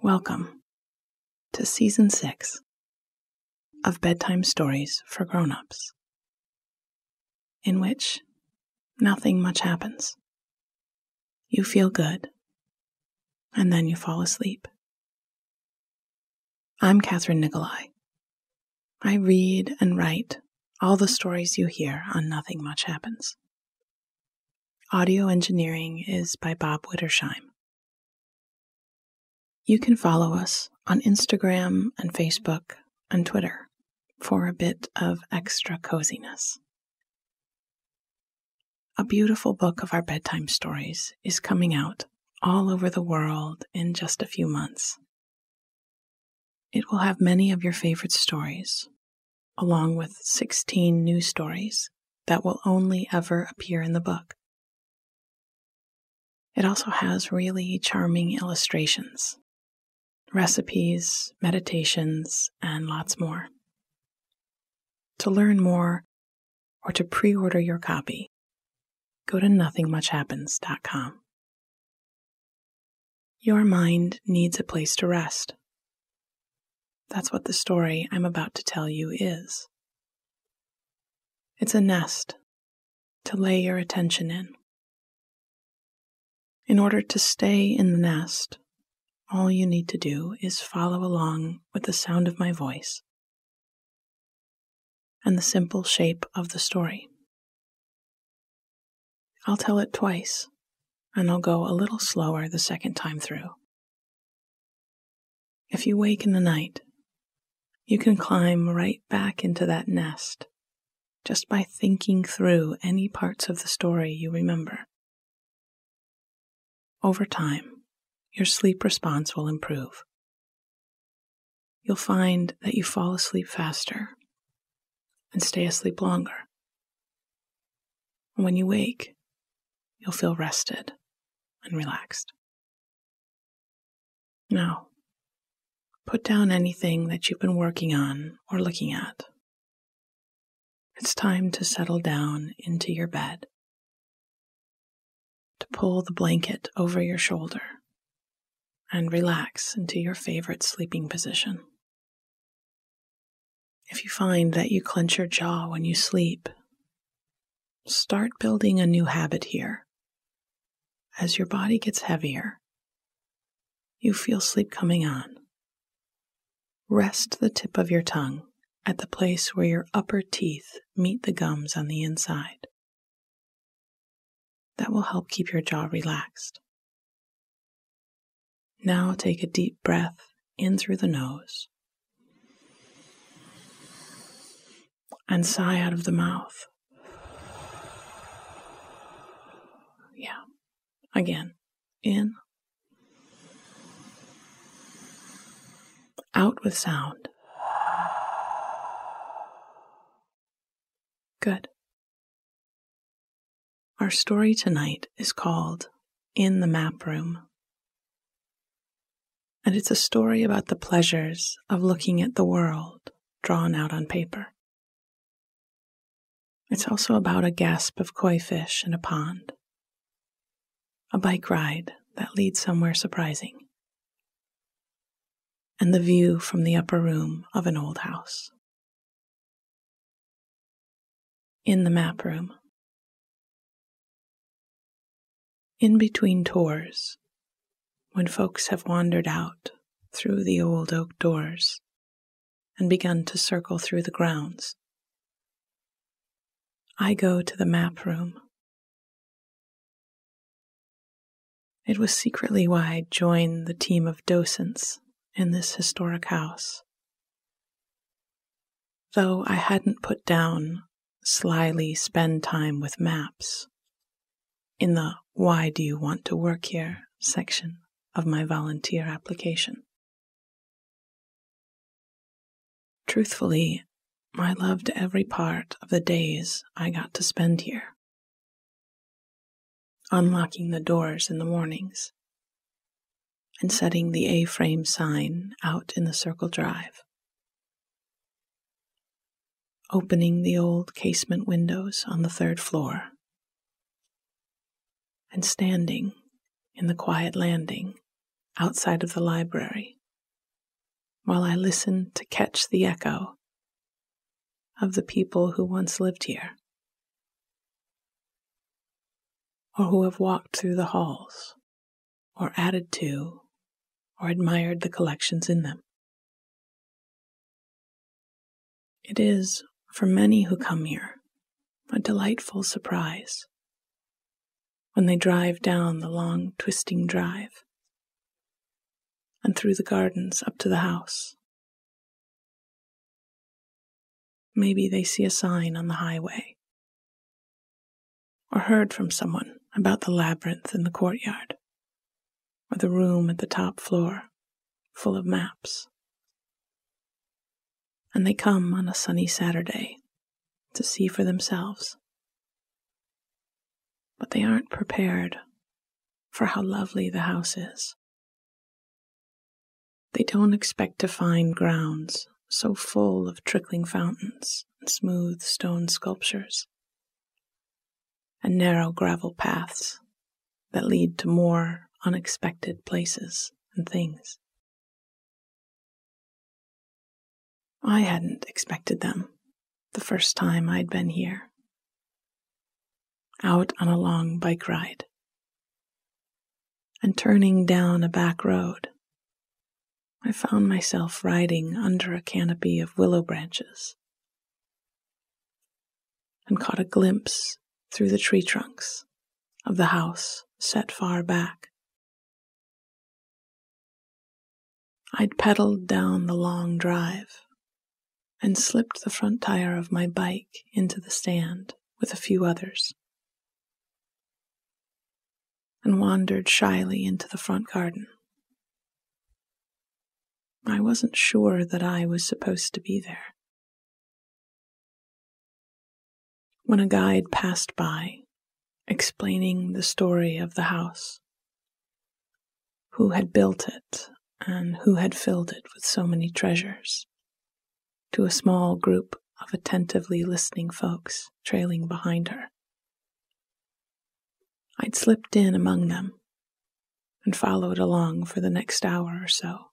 Welcome to Season 6 of Bedtime Stories for Grown-Ups, in which nothing much happens. You feel good, and then you fall asleep. I'm Catherine Nicolai. I read and write all the stories you hear on Nothing Much Happens. Audio engineering is by Bob Wittersheim. You can follow us on Instagram and Facebook and Twitter for a bit of extra coziness. A beautiful book of our bedtime stories is coming out all over the world in just a few months. It will have many of your favorite stories, along with 16 new stories that will only ever appear in the book. It also has really charming illustrations, recipes, meditations, and lots more. To learn more or to pre-order your copy, go to nothingmuchhappens.com. Your mind needs a place to rest. That's what the story I'm about to tell you is. It's a nest to lay your attention in. In order to stay in the nest, all you need to do is follow along with the sound of my voice and the simple shape of the story. I'll tell it twice, and I'll go a little slower the second time through. If you wake in the night, you can climb right back into that nest just by thinking through any parts of the story you remember. Over time, your sleep response will improve. You'll find that you fall asleep faster and stay asleep longer. And when you wake, you'll feel rested and relaxed. Now, put down anything that you've been working on or looking at. It's time to settle down into your bed, to pull the blanket over your shoulder and relax into your favorite sleeping position. If you find that you clench your jaw when you sleep, start building a new habit here. As your body gets heavier, you feel sleep coming on. Rest the tip of your tongue at the place where your upper teeth meet the gums on the inside. That will help keep your jaw relaxed. Now take a deep breath in through the nose and sigh out of the mouth. Yeah. Again. In. Out with sound. Good. Our story tonight is called In the Map Room. And it's a story about the pleasures of looking at the world drawn out on paper. It's also about a gasp of koi fish in a pond, a bike ride that leads somewhere surprising, and the view from the upper room of an old house. In the Map Room. In between tours, when folks have wandered out through the old oak doors and begun to circle through the grounds, I go to the map room. It was secretly why I joined the team of docents in this historic house. Though I hadn't put down slyly spend time with maps in the "Why do you want to work here?" section of my volunteer application. Truthfully, I loved every part of the days I got to spend here. Unlocking the doors in the mornings and setting the A-frame sign out in the Circle Drive. Opening the old casement windows on the 3rd floor and standing in the quiet landing outside of the library while I listened to catch the echo of the people who once lived here, or who have walked through the halls, or added to, or admired the collections in them. It is, for many who come here, a delightful surprise when they drive down the long twisting drive and through the gardens up to the house. Maybe they see a sign on the highway, or heard from someone about the labyrinth in the courtyard, or the room at the top floor full of maps. And they come on a sunny Saturday to see for themselves. But they aren't prepared for how lovely the house is. They don't expect to find grounds so full of trickling fountains and smooth stone sculptures and narrow gravel paths that lead to more unexpected places and things. I hadn't expected them the first time I'd been here, out on a long bike ride, and turning down a back road, I found myself riding under a canopy of willow branches and caught a glimpse through the tree trunks of the house set far back. I'd pedaled down the long drive and slipped the front tire of my bike into the stand with a few others, and wandered shyly into the front garden. I wasn't sure that I was supposed to be there. When a guide passed by, explaining the story of the house, who had built it and who had filled it with so many treasures, to a small group of attentively listening folks trailing behind her, I'd slipped in among them and followed along for the next hour or so.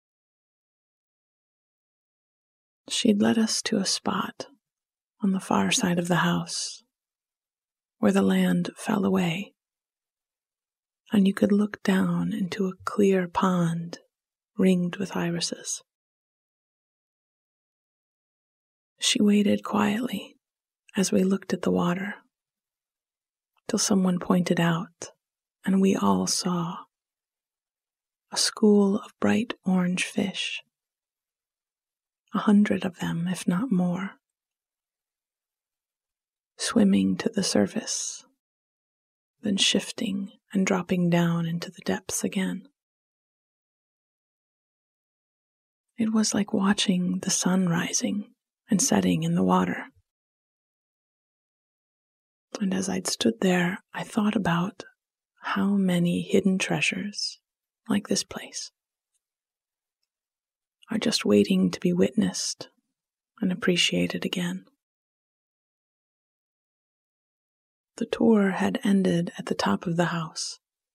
She'd led us to a spot on the far side of the house where the land fell away, and you could look down into a clear pond ringed with irises. She waited quietly as we looked at the water, till someone pointed out, and we all saw, a school of bright orange fish, 100 of them, if not more, swimming to the surface, then shifting and dropping down into the depths again. It was like watching the sun rising and setting in the water. And as I'd stood there, I thought about how many hidden treasures, like this place, are just waiting to be witnessed and appreciated again. The tour had ended at the top of the house,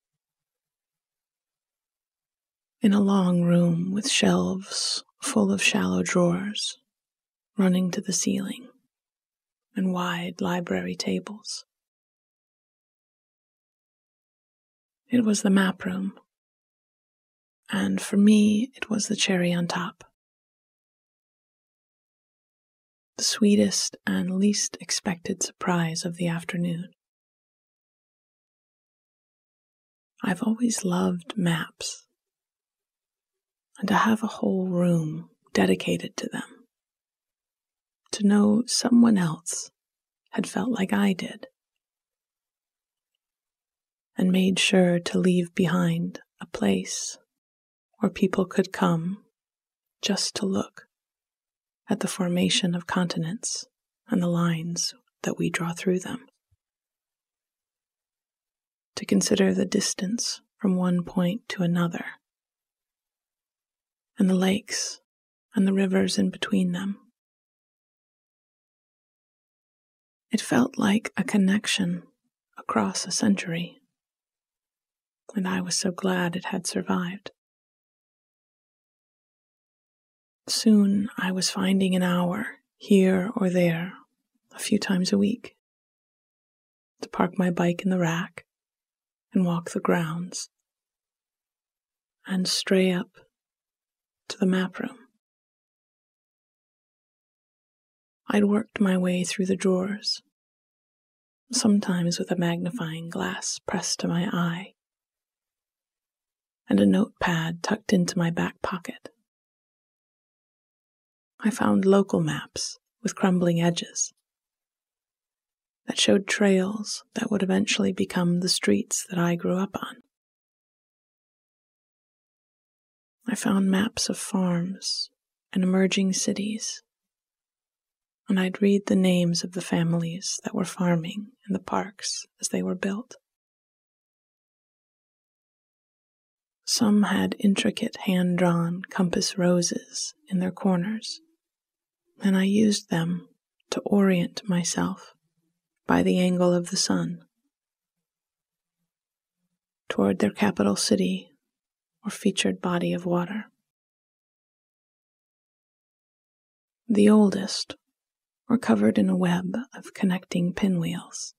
in a long room with shelves full of shallow drawers running to the ceiling and wide library tables. It was the map room, and for me it was the cherry on top. The sweetest and least expected surprise of the afternoon. I've always loved maps, and to have a whole room dedicated to them, to know someone else had felt like I did, and made sure to leave behind a place where people could come just to look at the formation of continents and the lines that we draw through them, to consider the distance from one point to another, and the lakes and the rivers in between them. It felt like a connection across a century, and I was so glad it had survived. Soon I was finding an hour here or there a few times a week to park my bike in the rack and walk the grounds and stray up to the map room. I'd worked my way through the drawers, sometimes with a magnifying glass pressed to my eye and a notepad tucked into my back pocket. I found local maps with crumbling edges that showed trails that would eventually become the streets that I grew up on. I found maps of farms and emerging cities, and I'd read the names of the families that were farming in the parks as they were built. Some had intricate hand-drawn compass roses in their corners, and I used them to orient myself by the angle of the sun toward their capital city or featured body of water. The oldest were covered in a web of connecting pinwheels,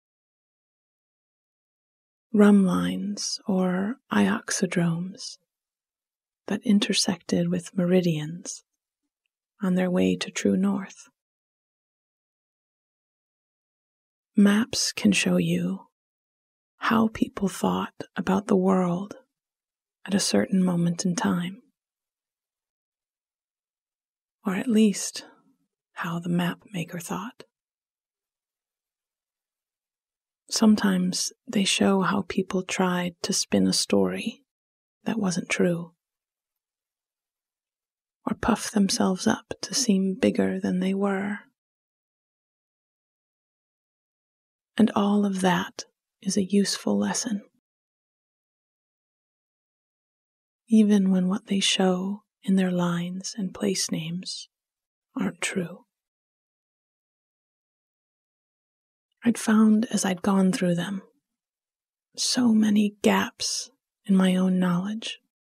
rum lines or ioxodromes that intersected with meridians on their way to true north. Maps can show you how people thought about the world at a certain moment in time, or at least how the map maker thought. Sometimes they show how people tried to spin a story that wasn't true, or puff themselves up to seem bigger than they were. And all of that is a useful lesson, even when what they show in their lines and place names aren't true. I'd found as I'd gone through them so many gaps in my own knowledge.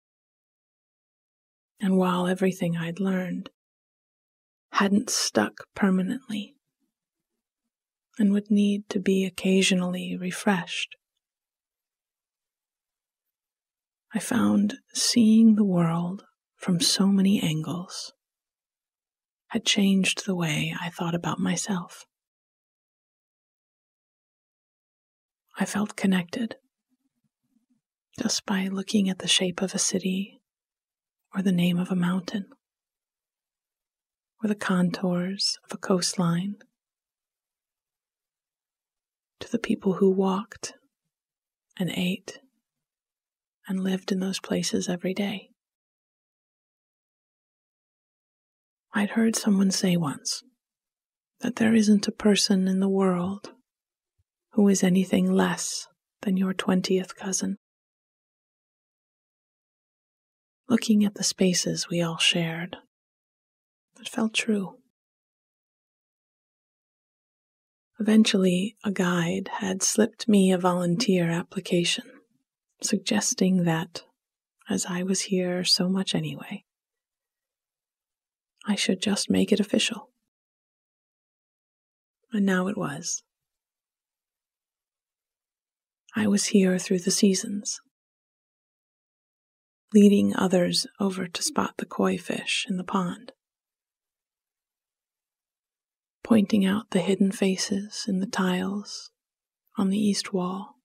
And while everything I'd learned hadn't stuck permanently and would need to be occasionally refreshed, I found seeing the world from so many angles had changed the way I thought about myself. I felt connected just by looking at the shape of a city or the name of a mountain or the contours of a coastline to the people who walked and ate and lived in those places every day. I'd heard someone say once that there isn't a person in the world who is anything less than your 20th cousin. Looking at the spaces we all shared, it felt true. Eventually, a guide had slipped me a volunteer application, suggesting that, as I was here so much anyway, I should just make it official. And now it was. I was here through the seasons, leading others over to spot the koi fish in the pond, pointing out the hidden faces in the tiles on the east wall,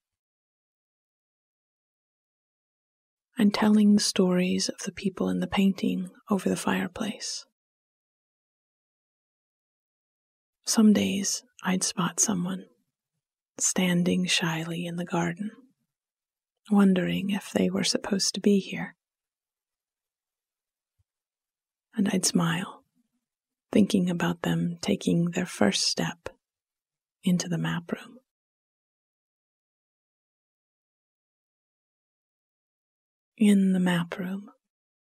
and telling the stories of the people in the painting over the fireplace. Some days I'd spot someone standing shyly in the garden, wondering if they were supposed to be here. And I'd smile, thinking about them taking their first step into the map room. In the map room.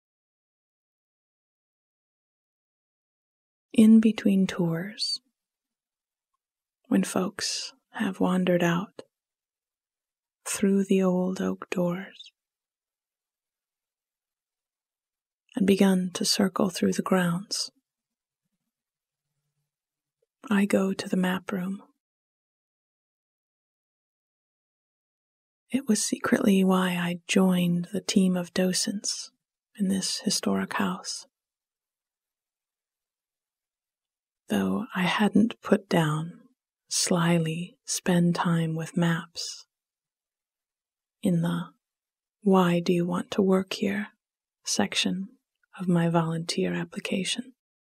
In between tours, when folks have wandered out, through the old oak doors and begun to circle through the grounds. I go to the map room. It was secretly why I joined the team of docents in this historic house. Though I hadn't put down slyly spend time with maps in the "Why do you want to work here?" section of my volunteer application.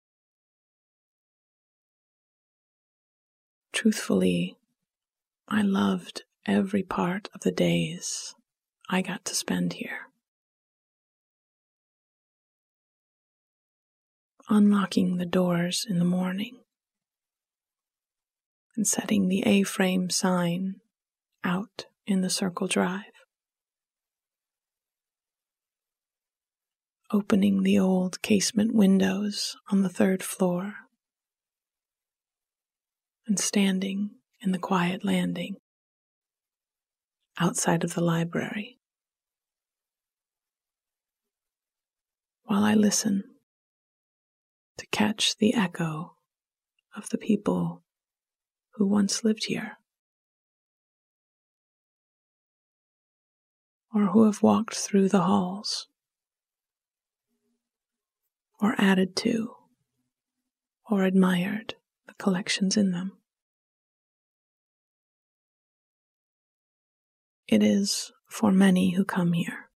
Truthfully, I loved every part of the days I got to spend here. Unlocking the doors in the morning and setting the A-frame sign out in the circle drive. Opening the old casement windows on the 3rd floor and standing in the quiet landing outside of the library while I listen to catch the echo of the people who once lived here, or who have walked through the halls, or added to, or admired the collections in them. It is, for many who come here,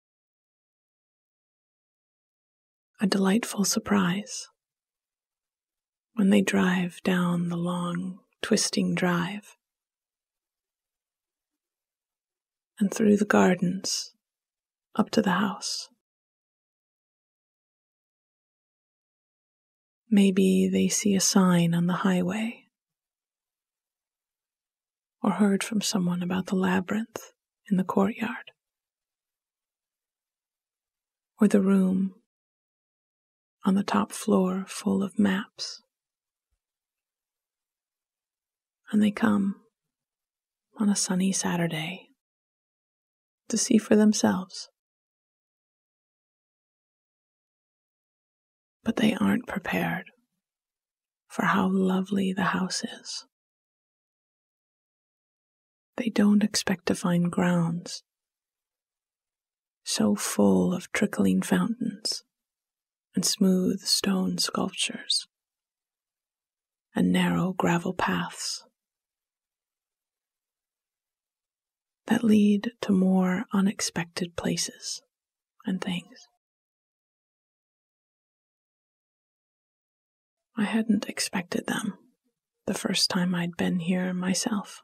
a delightful surprise when they drive down the long, twisting drive and through the gardens up to the house. Maybe they see a sign on the highway or heard from someone about the labyrinth in the courtyard, or the room on the top floor full of maps. And they come on a sunny Saturday to see for themselves. But they aren't prepared for how lovely the house is. They don't expect to find grounds so full of trickling fountains and smooth stone sculptures and narrow gravel paths that lead to more unexpected places and things. I hadn't expected them the first time I'd been here myself,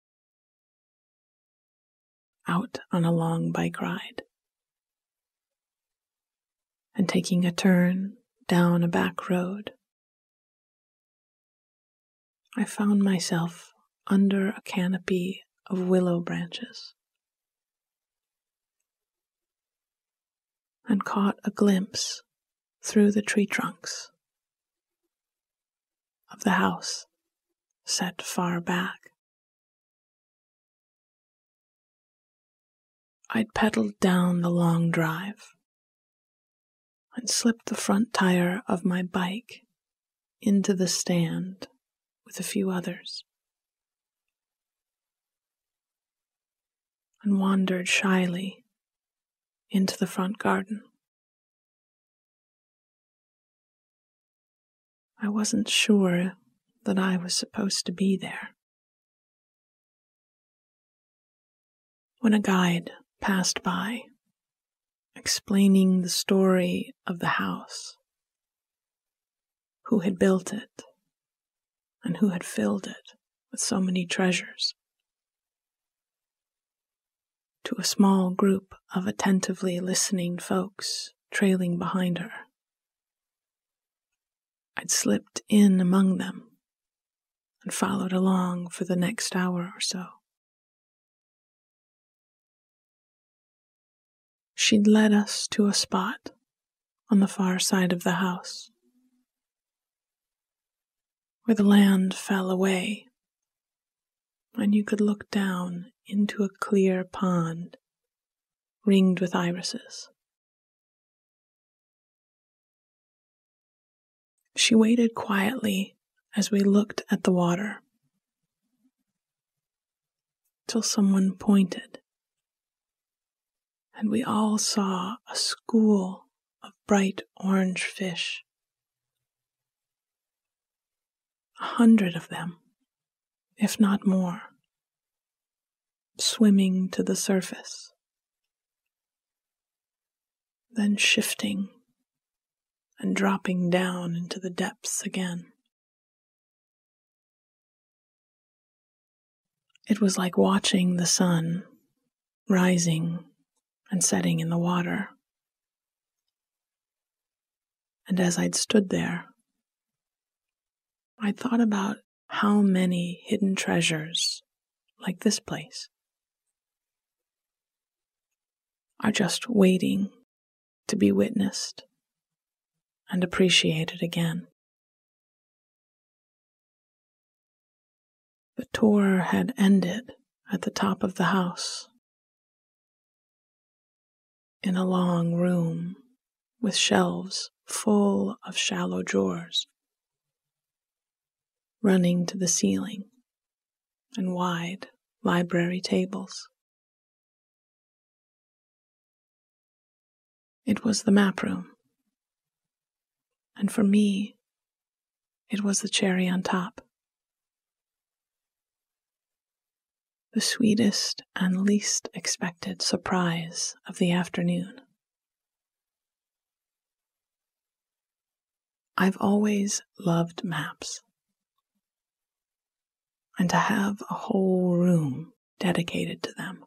out on a long bike ride and taking a turn down a back road. I found myself under a canopy of willow branches and caught a glimpse through the tree trunks of the house set far back. I'd pedaled down the long drive and slipped the front tire of my bike into the stand with a few others and wandered shyly into the front garden. I wasn't sure that I was supposed to be there when a guide passed by, explaining the story of the house, who had built it, and who had filled it with so many treasures, to a small group of attentively listening folks trailing behind her. I'd slipped in among them and followed along for the next hour or so. She'd led us to a spot on the far side of the house where the land fell away and you could look down into a clear pond ringed with irises. She waited quietly as we looked at the water, till someone pointed, and we all saw a school of bright orange fish. 100 of them, if not more, swimming to the surface, then shifting and dropping down into the depths again. It was like watching the sun rising and setting in the water. And as I'd stood there, I'd thought about how many hidden treasures like this place are just waiting to be witnessed and appreciated again. The tour had ended at the top of the house, in a long room with shelves full of shallow drawers running to the ceiling and wide library tables. It was the map room, and for me, it was the cherry on top. The sweetest and least expected surprise of the afternoon. I've always loved maps, and to have a whole room dedicated to them.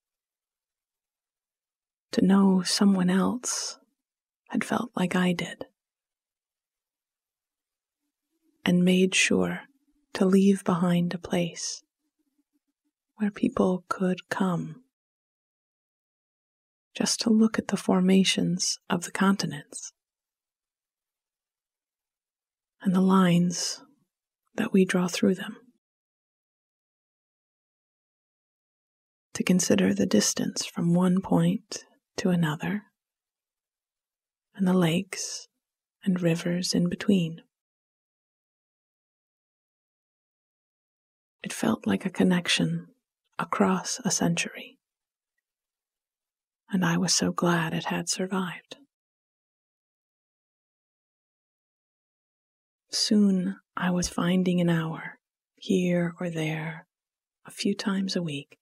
To know someone else had felt like I did, and made sure to leave behind a place where people could come just to look at the formations of the continents and the lines that we draw through them, to consider the distance from one point to another and the lakes and rivers in between. It felt like a connection across a century, and I was so glad it had survived. Soon I was finding an hour, here or there, a few times a week,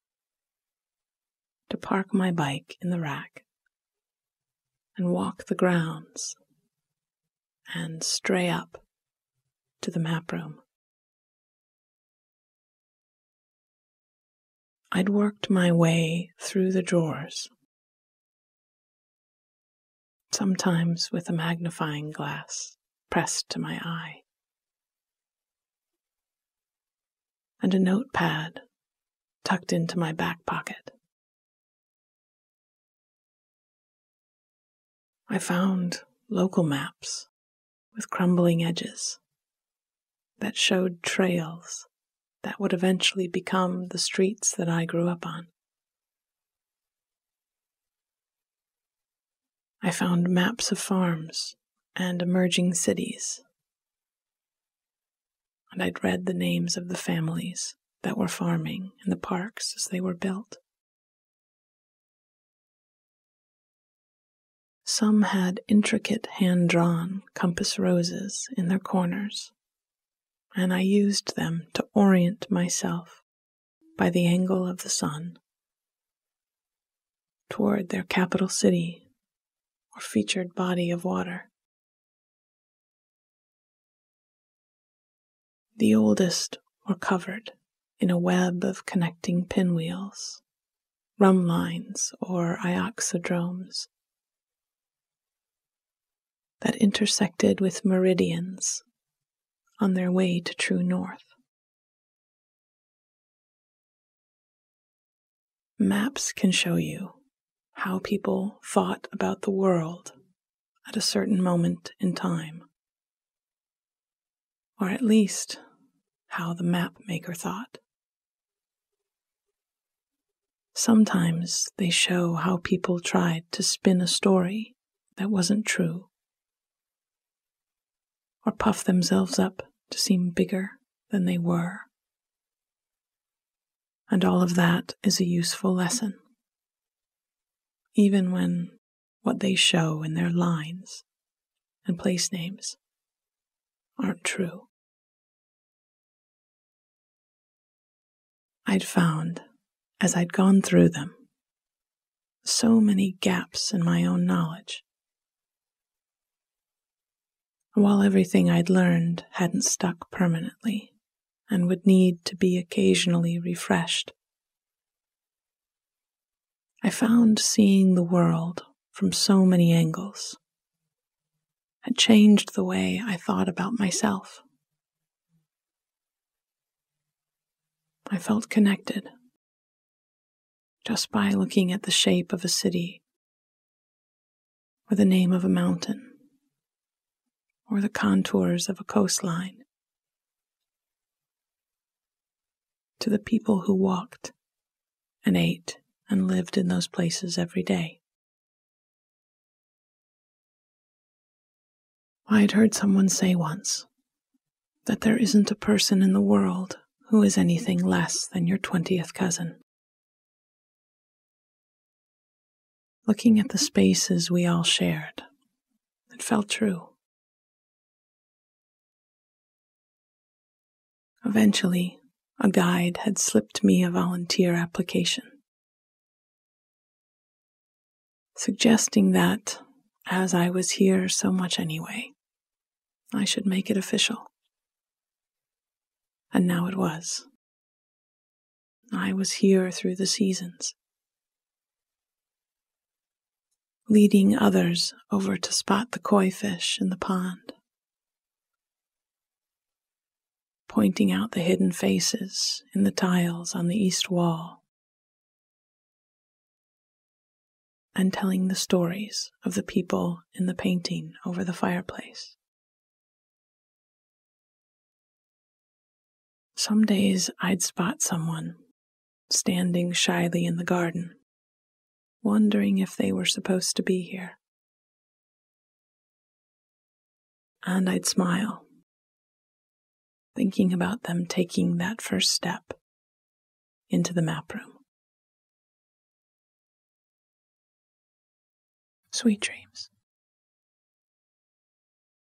to park my bike in the rack and walk the grounds and stray up to the map room. I'd worked my way through the drawers, sometimes with a magnifying glass pressed to my eye, and a notepad tucked into my back pocket. I found local maps with crumbling edges that showed trails that would eventually become the streets that I grew up on. I found maps of farms and emerging cities, and I'd read the names of the families that were farming in the parks as they were built. Some had intricate hand-drawn compass roses in their corners, and I used them to orient myself by the angle of the sun toward their capital city or featured body of water. The oldest were covered in a web of connecting pinwheels, rum lines, or ioxodromes that intersected with meridians on their way to true north. Maps can show you how people thought about the world at a certain moment in time, or at least how the map maker thought. Sometimes they show how people tried to spin a story that wasn't true, or puff themselves up to seem bigger than they were. And all of that is a useful lesson, even when what they show in their lines and place names aren't true. I'd found, as I'd gone through them, so many gaps in my own knowledge. While everything I'd learned hadn't stuck permanently and would need to be occasionally refreshed, I found seeing the world from so many angles had changed the way I thought about myself. I felt connected just by looking at the shape of a city, or the name of a mountain, or the contours of a coastline, to the people who walked and ate and lived in those places every day. I'd heard someone say once that there isn't a person in the world who is anything less than your 20th cousin. Looking at the spaces we all shared, it felt true. Eventually, a guide had slipped me a volunteer application, suggesting that, as I was here so much anyway, I should make it official. And now it was. I was here through the seasons, leading others over to spot the koi fish in the pond, pointing out the hidden faces in the tiles on the east wall, and telling the stories of the people in the painting over the fireplace. Some days I'd spot someone standing shyly in the garden, wondering if they were supposed to be here. And I'd smile, thinking about them taking that first step into the map room. Sweet dreams.